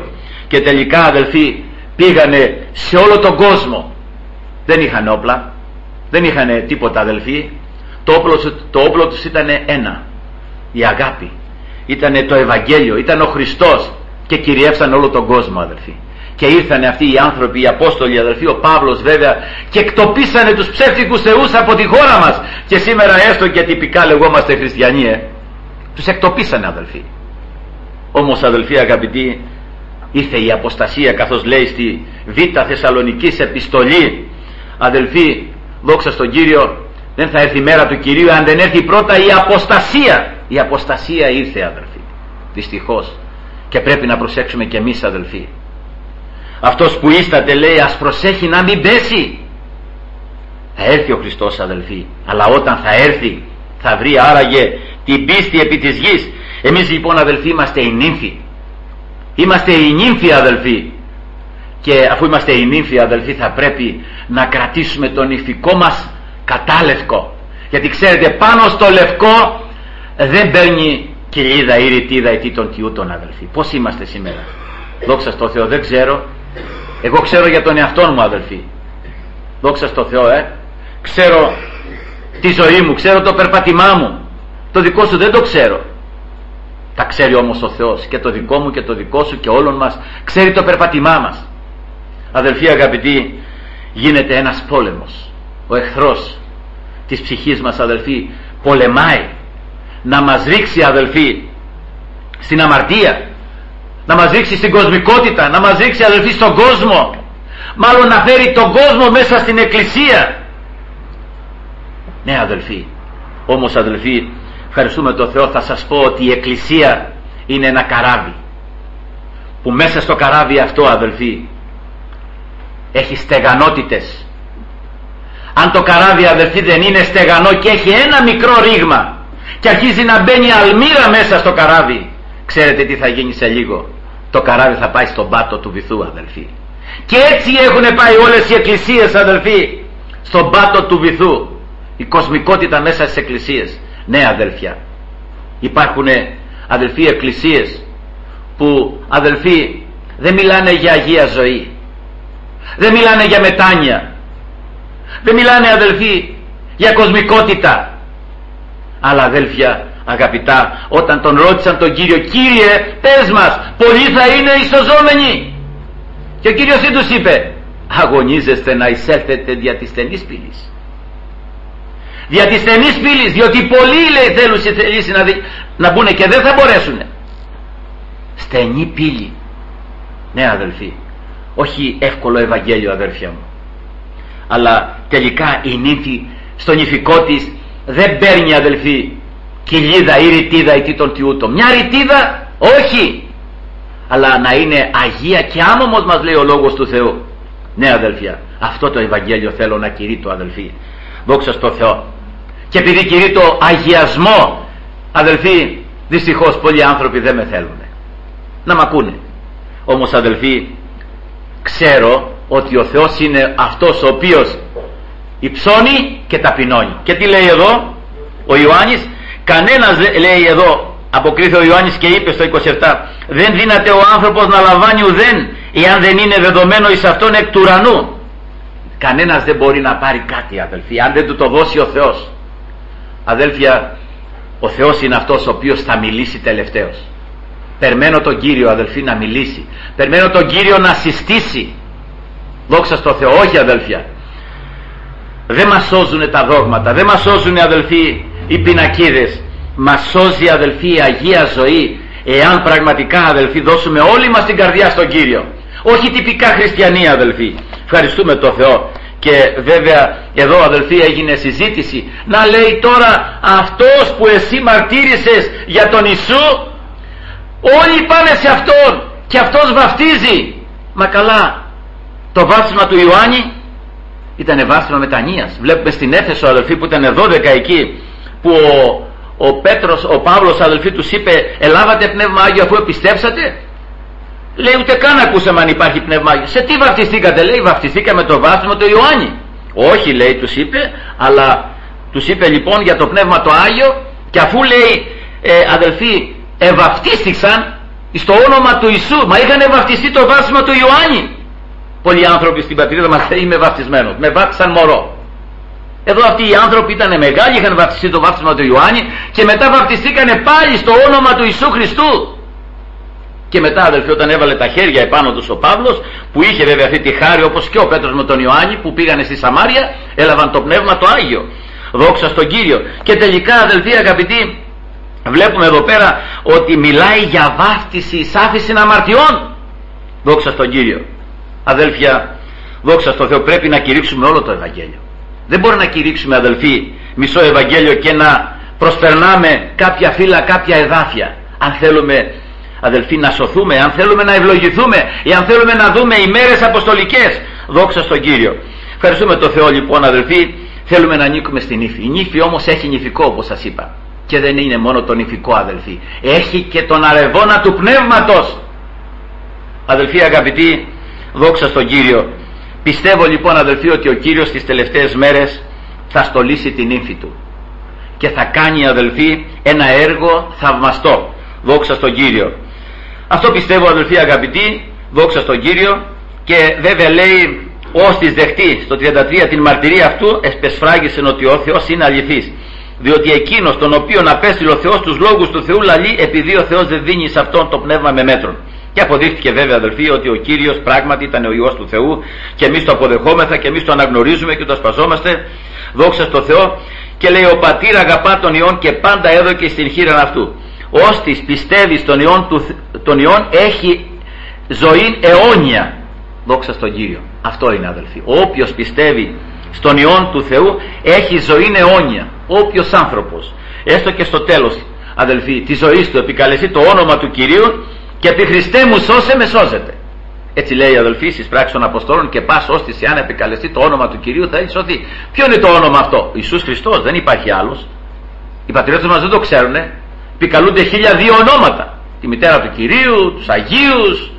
και τελικά αδελφοί πήγανε σε όλο τον κόσμο. Δεν είχαν όπλα, δεν είχαν τίποτα αδελφοί. Το όπλο, το όπλο τους ήταν ένα, η αγάπη, ήταν το Ευαγγέλιο, ήταν ο Χριστός, και κυριεύσαν όλο τον κόσμο αδελφοί. Και ήρθαν αυτοί οι άνθρωποι, οι Απόστολοι αδελφοί, ο Παύλος βέβαια, και εκτοπίσανε τους ψεύτικους θεούς από τη χώρα μας. Και σήμερα έστω και τυπικά λεγόμαστε χριστιανοί, ε, τους εκτοπίσανε αδελφοί. Όμως αδελφοί αγαπητοί, ήρθε η αποστασία, καθώς λέει στη Β' Θεσσαλονικής επιστολή, αδελφοί, δόξα στον Κύριο, δεν θα έρθει η μέρα του Κυρίου αν δεν έρθει πρώτα η αποστασία. Η αποστασία ήρθε αδελφοί, δυστυχώς, και πρέπει να προσέξουμε και εμείς αδελφοί. Αυτός που ίσταται, λέει, ας προσέχει να μην πέσει. Θα έρθει ο Χριστός αδελφοί, αλλά όταν θα έρθει θα βρει άραγε την πίστη επί της γης. Εμείς λοιπόν αδελφοί είμαστε οι νύμφοι, είμαστε οι νύμφοι αδελφοί, και αφού είμαστε οι νύμφοι αδελφοί θα πρέπει να κρατήσουμε τον νηφικό μας κατάλευκο, γιατί ξέρετε πάνω στο λευκό δεν παίρνει κοιλίδα ή ρητίδα ή των τιούτων αδελφοί. Πώς είμαστε σήμερα? Δόξα στο Θεό, δεν ξέρω. Εγώ ξέρω για τον εαυτό μου αδελφοί, δόξα στο Θεό, ε. ξέρω τη ζωή μου, ξέρω το περπατημά μου. Το δικό σου δεν το ξέρω. Τα ξέρει όμως ο Θεός, και το δικό μου και το δικό σου και όλων μας. Ξέρει το περπατημά μας. Αδελφοί αγαπητοί, γίνεται ένας πόλεμος. Ο εχθρός της ψυχής μας αδελφοί πολεμάει να μας ρίξει αδελφοί στην αμαρτία, να μας ρίξει στην κοσμικότητα, να μας ρίξει αδελφοί στον κόσμο, μάλλον να φέρει τον κόσμο μέσα στην εκκλησία. Ναι αδελφοί, όμως αδελφοί, ευχαριστούμε τον Θεό, θα σας πω ότι η εκκλησία είναι ένα καράβι, που μέσα στο καράβι αυτό αδελφοί έχει στεγανότητες. Αν το καράβι αδελφοί δεν είναι στεγανό και έχει ένα μικρό ρήγμα και αρχίζει να μπαίνει αλμύρα μέσα στο καράβι, ξέρετε τι θα γίνει σε λίγο? Το καράβι θα πάει στον πάτο του βυθού αδελφοί. Και έτσι έχουν πάει όλες οι εκκλησίες αδελφοί, στον πάτο του βυθού. Η κοσμικότητα μέσα στις εκκλησίες. Ναι αδελφιά, υπάρχουν αδελφοί εκκλησίες που αδελφοί δεν μιλάνε για αγία ζωή, δεν μιλάνε για μετάνοια, δεν μιλάνε αδελφοί για κοσμικότητα. Αλλά αδέλφια αγαπητά, όταν τον ρώτησαν τον Κύριο, Κύριε πες μας, πολλοί θα είναι οι σωζόμενοι? Και ο Κύριος τι τους είπε? Αγωνίζεστε να εισέλθετε δια της στενής πύλης. Δια της στενής πύλης, διότι πολλοί λέει θέλουν θελήσει να, δι... να μπουν και δεν θα μπορέσουν. Στενή πύλη. Ναι αδελφοί, όχι εύκολο Ευαγγέλιο αδέλφια μου, αλλά τελικά η νύμφη στο νηφικό της δεν παίρνει αδελφοί κοιλίδα ή ρητίδα ή τι των τιούτων. Μια ρητίδα όχι, αλλά να είναι αγία και άμωμος, μας λέει ο λόγος του Θεού. Ναι αδελφιά, αυτό το Ευαγγέλιο θέλω να κηρύττω αδελφοί, δόξα στο Θεό. Και επειδή κηρύττω αγιασμό αδελφοί, δυστυχώς πολλοί άνθρωποι δεν με θέλουν να μ' ακούνε. Όμως αδελφοί, ξέρω ότι ο Θεός είναι αυτός ο οποίος υψώνει και ταπεινώνει. Και τι λέει εδώ ο Ιωάννης? Κανένας, λέει εδώ, αποκρίθηκε ο Ιωάννης και είπε στο είκοσι επτά, δεν δύναται ο άνθρωπος να λαμβάνει ουδέν εάν δεν είναι δεδομένο εις αυτόν εκ του ουρανού. Κανένας δεν μπορεί να πάρει κάτι αδελφοί αν δεν του το δώσει ο Θεός. Αδέλφια, ο Θεός είναι αυτός ο οποίος θα μιλήσει τελευταίος. Περιμένω τον Κύριο αδελφοί να μιλήσει, περιμένω τον Κύριο να συστήσει. Δόξα στο Θεό. Όχι αδέλφια, δεν μας σώζουν τα δόγματα, δεν μας σώζουν αδελφοί οι πινακίδες. Μας σώζει αδελφοί η Αγία ζωή, εάν πραγματικά αδελφοί δώσουμε όλοι μας την καρδιά στον Κύριο. Όχι τυπικά χριστιανοί αδελφοί. Ευχαριστούμε τον Θεό. Και βέβαια εδώ αδελφοί έγινε συζήτηση, να λέει τώρα αυτός που εσύ μαρτύρησες για τον Ιησού, όλοι πάνε σε αυτόν και αυτός βαφτίζει. Μα καλά, το βάφτισμα του Ιωάννη ήταν βάφτισμα μετανοίας. Βλέπουμε στην Έφεσο αδελφοί που ήταν δώδεκα εκεί, που ο, ο Πέτρος, ο Παύλος αδελφοί τους είπε, ελάβατε πνεύμα Άγιο αφού επιστέψατε? Λέει ούτε καν ακούσαμε αν υπάρχει πνεύμα Άγιο. Σε τι βαφτιστήκατε? Λέει βαφτιστήκαμε το βάφτισμα του Ιωάννη. Όχι λέει τους είπε, αλλά τους είπε λοιπόν για το πνεύμα το Άγιο, και αφού λέει ε, αδελφοί ευαφτίστηκαν, στο όνομα του Ιησού. Μα είχαν βαφτιστεί το βάφτισμα του Ιωάννη. Πολλοί άνθρωποι στην πατρίδα μας δεν είμαι βαφτισμένος, με βάφτισαν μωρό. Εδώ αυτοί οι άνθρωποι ήταν μεγάλοι, είχαν βαφτιστεί το βάφτισμα του Ιωάννη και μετά βαφτιστήκανε πάλι στο όνομα του Ιησού Χριστού. Και μετά, αδελφοί, όταν έβαλε τα χέρια επάνω τους ο Παύλος, που είχε βέβαια αυτή τη χάρη όπως και ο Πέτρος με τον Ιωάννη που πήγανε στη Σαμάρια, έλαβαν το Πνεύμα το Άγιο. Δόξα στον Κύριο. Και τελικά, αδελφοί αγαπητοί, βλέπουμε εδώ πέρα ότι μιλάει για βάφτιση εις άφεση αμαρτιών. Δόξα στον Κύριο. Αδέλφια, δόξα στον Θεό, πρέπει να κηρύξουμε όλο το Ευαγγέλιο. Δεν μπορεί να κηρύξουμε, αδελφοί, μισό Ευαγγέλιο και να προσπερνάμε κάποια φύλλα, κάποια εδάφια. Αν θέλουμε, αδελφοί, να σωθούμε, αν θέλουμε να ευλογηθούμε ή αν θέλουμε να δούμε ημέρες αποστολικές. Δόξα στον Κύριο. Ευχαριστούμε τον Θεό, λοιπόν, αδελφοί. Θέλουμε να ανήκουμε στην ύφη. Η νύφη όμως έχει νυφικό, όπως σας είπα. Και δεν είναι μόνο το νυφικό, αδελφοί. Έχει και τον αρεβόνα του πνεύματος. Αδελφοί αγαπητοί, δόξα στον Κύριο. Πιστεύω λοιπόν, αδελφοί, ότι ο Κύριος στις τελευταίες μέρες θα στολίσει την ύφη του και θα κάνει, αδελφοί, ένα έργο θαυμαστό. Δόξα στον Κύριο. Αυτό πιστεύω, αδελφοί αγαπητοί, δόξα στον Κύριο. Και βέβαια λέει, ώστις δεχτεί στο τριάντα τρία την μαρτυρία αυτού, εσπεσφράγησεν ότι ο Θεός είναι αληθής. Διότι εκείνος τον οποίον απέστειλε ο Θεός τους λόγους του Θεού λαλεί, επειδή ο Θεός δεν δίνει σε αυτόν το πνεύμα με μέτρον. Και αποδείχθηκε βέβαια, αδελφοί, ότι ο Κύριος πράγματι ήταν ο Υιός του Θεού και εμείς το αποδεχόμεθα και εμείς το αναγνωρίζουμε και το ασπαζόμαστε. Δόξα στο Θεό. Και λέει, ο πατήρ αγαπά τον Υιόν και πάντα έδωκε στην χείραν αυτού. Ώστις πιστεύει στον Υιόν, του, τον Υιόν έχει ζωή αιώνια. Δόξα στον Κύριο. Αυτό είναι, αδελφοί. Όποιος πιστεύει στον Υιόν του Θεού έχει ζωή αιώνια. Όποιος άνθρωπος, έστω και στο τέλος, αδελφοί, της ζωής του επικαλεστεί το όνομα του Κυρίου και επί Χριστέ μου σώσε με σώζεται. Έτσι λέει, αδελφοί, στις πράξεις των Αποστόλων, και πας ώστις εάν επικαλεστεί το όνομα του Κυρίου θα έχει σωθεί. Ποιο είναι το όνομα αυτό? Ιησούς Χριστός, δεν υπάρχει άλλος. Οι πατριώτες μας δεν το ξέρουν. Επικαλούνται χίλια δύο ονόματα. Τη μητέρα του Κυρίου, τους Αγίους,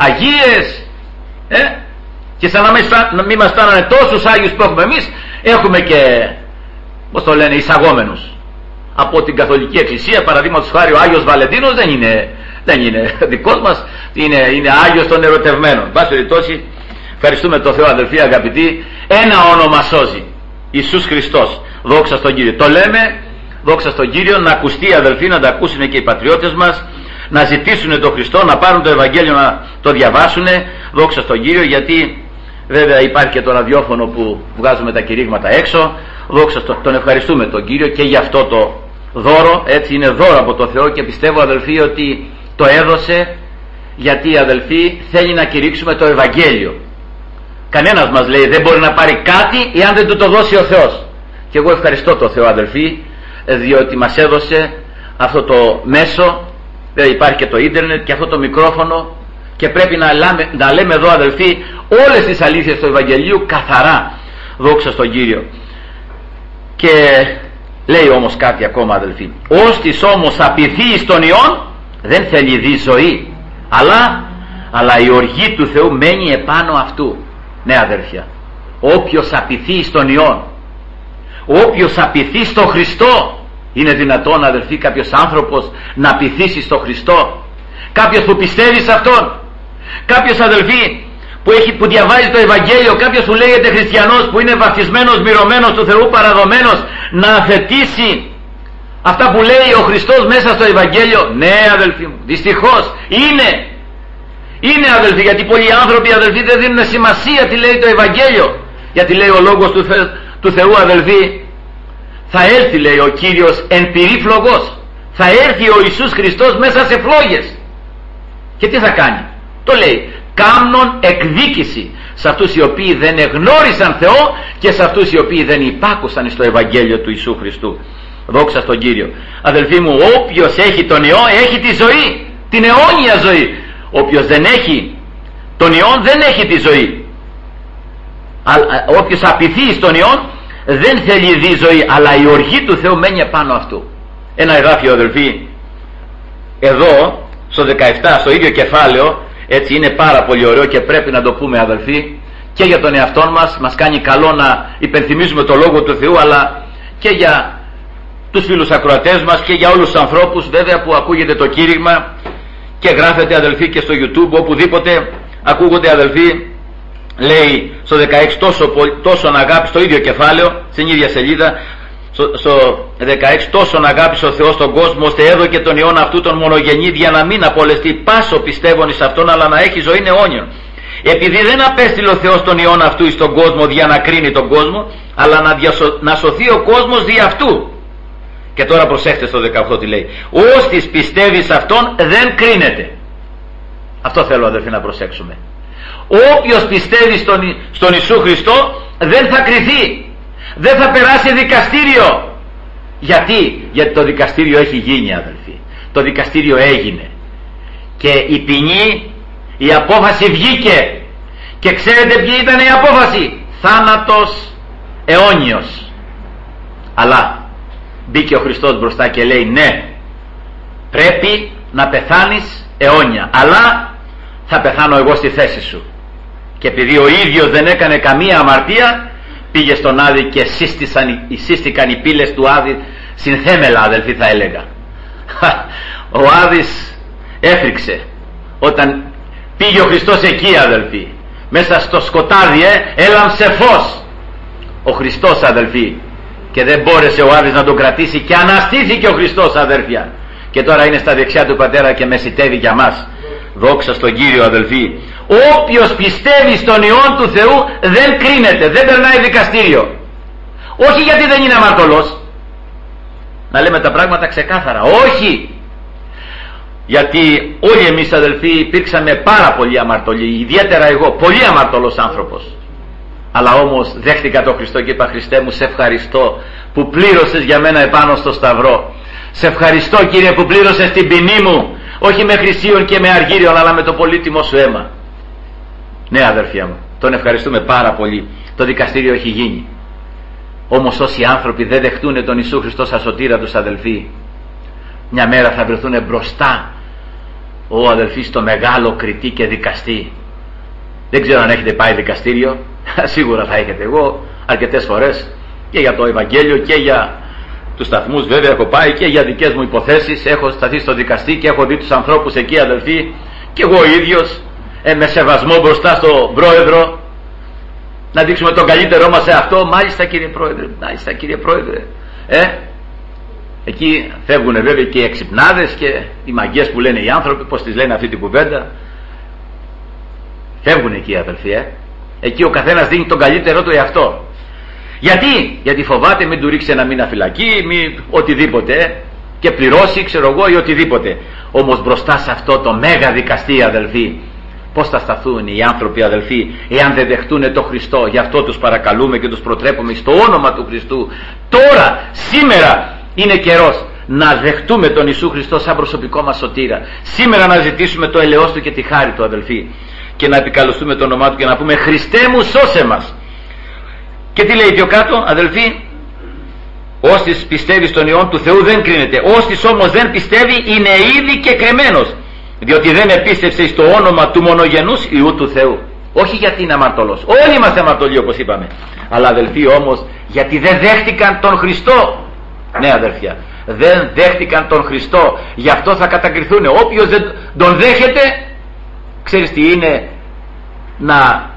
Αγίες. Ε? Και σαν να μην μας φτάνανε τόσους Άγιους που έχουμε εμείς, έχουμε και, πώς το λένε, εισαγόμενους από την Καθολική Εκκλησία. Παραδείγματος χάρη, ο Άγιος Βαλεντίνος δεν είναι, δεν είναι δικός μας, είναι, είναι Άγιος των ερωτευμένων. Βάση περιπτώσει, ευχαριστούμε τον Θεό, αδελφοί αγαπητοί. Ένα όνομα σώζει, Ιησούς Χριστός. Δόξα στον Κύριο. Το λέμε, δόξα στον Κύριο, να ακουστεί, αδελφοί, να τα ακούσουν και οι πατριώτες μας, να ζητήσουν τον Χριστό, να πάρουν το Ευαγγέλιο να το διαβάσουν. Δόξα στον Κύριο, γιατί βέβαια υπάρχει και το ραδιόφωνο που βγάζουμε τα κηρύγματα έξω. Δόξα στον, τον ευχαριστούμε τον Κύριο και για αυτό το δώρο. Έτσι είναι δώρο από το Θεό και πιστεύω, αδελφοί, ότι το έδωσε γιατί, αδελφοί, θέλει να κηρύξουμε το Ευαγγέλιο. Κανένας μας, λέει, δεν μπορεί να πάρει κάτι εάν δεν του το δώσει ο Θεός. Και εγώ ευχαριστώ τον Θεό, αδελφοί, διότι μας έδωσε αυτό το μέσο. Δεν υπάρχει και το ίντερνετ και αυτό το μικρόφωνο και πρέπει να λέμε, να λέμε εδώ, αδελφοί, όλες τις αλήθειες του Ευαγγελίου καθαρά. Δόξα στον Κύριο. Και λέει όμως κάτι ακόμα, αδελφοί. Ώστις όμως απειθεί στον Υιόν, δεν θέλει δει ζωή, αλλά, αλλά η οργή του Θεού μένει επάνω αυτού. Ναι, αδελφιά, όποιος απειθεί στον Υιόν, όποιος απειθεί στον Χριστό. Είναι δυνατόν, αδελφοί, κάποιος άνθρωπος να πειθήσει στον Χριστό? Κάποιος που πιστεύει σε Αυτόν? Κάποιος, αδελφοί, που, έχει, που διαβάζει το Ευαγγέλιο, κάποιος που λέγεται χριστιανός, που είναι βαπτισμένος, μυρωμένος του Θεού, παραδομένος, να αθετήσει αυτά που λέει ο Χριστός μέσα στο Ευαγγέλιο? Ναι, αδελφοί μου, δυστυχώς είναι. Είναι, αδελφοί, γιατί πολλοί άνθρωποι, αδελφοί, δεν δίνουν σημασία τι λέει το Ευαγγέλιο. Γιατί λέει ο λόγος του, Θε, του Θεού, αδελφοί, θα έρθει, λέει ο Κύριος, εν πυρή φλογός. Θα έρθει ο Ιησούς Χριστός μέσα σε φλόγες. Και τι θα κάνει? Το λέει, κάμνον εκδίκηση σε αυτούς οι οποίοι δεν εγνώρισαν Θεό και σε αυτούς οι οποίοι δεν υπάκουσαν στο Ευαγγέλιο του Ιησού Χριστού. Δόξα στον Κύριο. Αδελφοί μου, όποιος έχει τον Υιό έχει τη ζωή, την αιώνια ζωή. Όποιος δεν έχει τον Υιό δεν έχει τη ζωή. Όποιος απειθεί στον Υιό δεν θέλει δει ζωή, αλλά η οργή του Θεού μένει επάνω αυτού. Ένα εδάφιο, αδελφοί, εδώ στο δεκαεπτά, στο ίδιο κεφάλαιο, έτσι είναι πάρα πολύ ωραίο και πρέπει να το πούμε, αδελφοί, και για τον εαυτό μας. Μας κάνει καλό να υπενθυμίζουμε το Λόγο του Θεού, αλλά και για τους φίλους ακροατές μας και για όλους τους ανθρώπους, βέβαια, που ακούγεται το κήρυγμα και γράφετε αδελφοί και στο YouTube, οπουδήποτε ακούγονται αδελφοί, λέει στο δεκαέξι τόσο, τόσον αγάπη, στο ίδιο κεφάλαιο, στην ίδια σελίδα, στο, στο δεκαέξι τόσον αγάπησε ο Θεός τον κόσμο, ώστε έδωκε τον Υιόν αυτού τον μονογενή, για να μην απολεστεί πάσο πιστεύων εις αυτόν, αλλά να έχει ζωή αιώνιον. Επειδή δεν απέστειλε ο Θεός τον Υιόν αυτού εις τον κόσμο για να κρίνει τον κόσμο, αλλά να, διασω... να σωθεί ο κόσμος δι' αυτού. Και τώρα προσέχτε στο δεκαοκτώ τι λέει. Όστις πιστεύει σε αυτόν δεν κρίνεται. Αυτό θέλω αδελφοί να προσέξουμε. Όποιος πιστεύει στον, στον Ιησού Χριστό δεν θα κριθεί, δεν θα περάσει δικαστήριο. Γιατί? Γιατί το δικαστήριο έχει γίνει αδελφοί. Το δικαστήριο έγινε και η ποινή, η απόφαση βγήκε. Και ξέρετε ποια ήταν η απόφαση? Θάνατος αιώνιος. Αλλά μπήκε ο Χριστός μπροστά και λέει ναι, πρέπει να πεθάνεις αιώνια, αλλά θα πεθάνω εγώ στη θέση σου. Και επειδή ο ίδιος δεν έκανε καμία αμαρτία, πήγε στον Άδη και σύστησαν, σύστηκαν οι πύλες του Άδη συνθέμελα αδελφοί θα έλεγα. Ο Άδης έφρυξε όταν πήγε ο Χριστός εκεί αδελφοί. Μέσα στο σκοτάδι ε, έλαμψε φως ο Χριστός αδελφοί, και δεν μπόρεσε ο Άδης να τον κρατήσει και αναστήθηκε ο Χριστός αδέρφια, και τώρα είναι στα δεξιά του Πατέρα και μεσητεύει για μας. Δόξα στον Κύριο αδελφοί. Όποιος πιστεύει στον Υιόν του Θεού δεν κρίνεται, δεν περνάει δικαστήριο. Όχι γιατί δεν είναι αμαρτωλός, να λέμε τα πράγματα ξεκάθαρα, όχι, γιατί όλοι εμείς αδελφοί υπήρξαμε πάρα πολύ αμαρτωλοί, ιδιαίτερα εγώ, πολύ αμαρτωλός άνθρωπος. Αλλά όμως δέχτηκα τον Χριστό και είπα Χριστέ μου, σε ευχαριστώ που πλήρωσες για μένα επάνω στο σταυρό. Σε ευχαριστώ Κύριε που πλήρωσες την ποινή μου, όχι με χρυσίων και με αργύριον, αλλά με το πολύτιμο σου αίμα. Ναι αδερφιά μου, τον ευχαριστούμε πάρα πολύ. Το δικαστήριο έχει γίνει. Όμως όσοι άνθρωποι δεν δεχτούν τον Ιησού Χριστό σαν σωτήρα τους αδελφοί, μια μέρα θα βρεθούν μπροστά ο αδελφοί στο μεγάλο κριτή και δικαστή. Δεν ξέρω αν έχετε πάει δικαστήριο, σίγουρα θα έχετε. Εγώ αρκετές φορές και για το Ευαγγέλιο και για τους σταθμούς βέβαια έχω πάει, και για δικές μου υποθέσεις έχω σταθεί στο δικαστή και έχω δει τους ανθρώπους εκεί αδελφοί, και εγώ ίδιος ε, με σεβασμό μπροστά στον πρόεδρο, να δείξουμε τον καλύτερό μας σε αυτό. Μάλιστα κύριε πρόεδρε, μάλιστα κύριε πρόεδρε. Ε, εκεί φεύγουν βέβαια και οι εξυπνάδες και οι μαγκές που λένε οι άνθρωποι, πως τις λένε αυτή την κουβέντα. Φεύγουν εκεί αδελφοί. Ε. Εκεί ο καθένας δίνει τον καλύτερό του εαυτό. Γιατί? Γιατί φοβάται μην του ρίξει ένα μήνα φυλακή, μη οτιδήποτε, και πληρώσει ξέρω εγώ ή οτιδήποτε. Όμως μπροστά σε αυτό το μέγα δικαστή αδελφοί, πώς θα σταθούν οι άνθρωποι αδελφοί εάν δεν δεχτούν το Χριστό? Γι' αυτό τους παρακαλούμε και τους προτρέπουμε στο όνομα του Χριστού. Τώρα, σήμερα είναι καιρός να δεχτούμε τον Ιησού Χριστό σαν προσωπικό μας σωτήρα. Σήμερα να ζητήσουμε το ελεός του και τη χάρη του αδελφοί, και να επικαλωστούμε το όνομά του και να πούμε Χριστέ μου σώσε μας. Και τι λέει πιο κάτω αδελφοί? Όσοι πιστεύει στον Υιόν του Θεού δεν κρίνεται. Όσοι όμως δεν πιστεύει είναι ήδη και κρεμμένος, διότι δεν επίστεψε στο όνομα του μονογενούς Υιού του Θεού. Όχι γιατί είναι αμαρτωλός, όλοι είμαστε αμαρτωλοί όπως είπαμε, αλλά αδελφοί όμως γιατί δεν δέχτηκαν τον Χριστό. Ναι αδελφιά, δεν δέχτηκαν τον Χριστό, γι' αυτό θα κατακριθούν. Όποιος δεν τον δέχεται, ξέρεις τι είναι? Να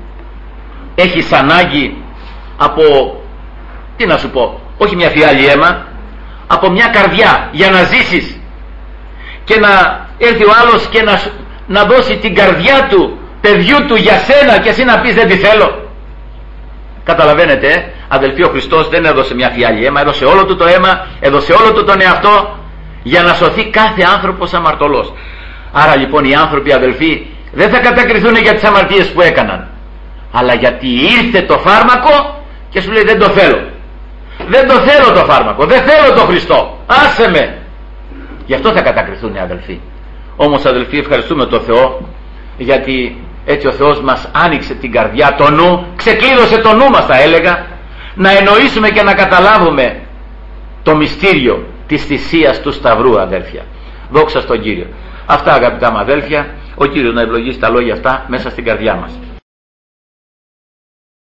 έχεις ανάγκη από, τι να σου πω, όχι μια φιάλη αίμα, από μια καρδιά για να ζήσεις, και να έρθει ο άλλος και να, να δώσει την καρδιά του, παιδιού του για σένα, και εσύ να πεις δεν τη θέλω. Καταλαβαίνετε ε? Αδελφοί, ο Χριστός δεν έδωσε μια φιάλη αίμα, έδωσε όλο του το αίμα, έδωσε όλο του τον εαυτό για να σωθεί κάθε άνθρωπος αμαρτωλός. Άρα λοιπόν οι άνθρωποι αδελφοί δεν θα κατακριθούν για τις αμαρτίες που έκαναν, αλλά γιατί ήρθε το φάρμακο και σου λέει δεν το θέλω, δεν το θέλω το φάρμακο, δεν θέλω το Χριστό, άσε με. Γι' αυτό θα κατακριθούν οι αδελφοί. Όμως αδελφοί, ευχαριστούμε τον Θεό, γιατί έτσι ο Θεός μας άνοιξε την καρδιά, το νου, ξεκλείδωσε το νου μας θα έλεγα, να εννοήσουμε και να καταλάβουμε το μυστήριο της θυσίας του Σταυρού αδέλφια. Δόξα στον Κύριο. Αυτά αγαπητά μου αδέλφια, ο Κύριος να ευλογήσει τα λόγια αυτά μέσα στην καρδιά μας.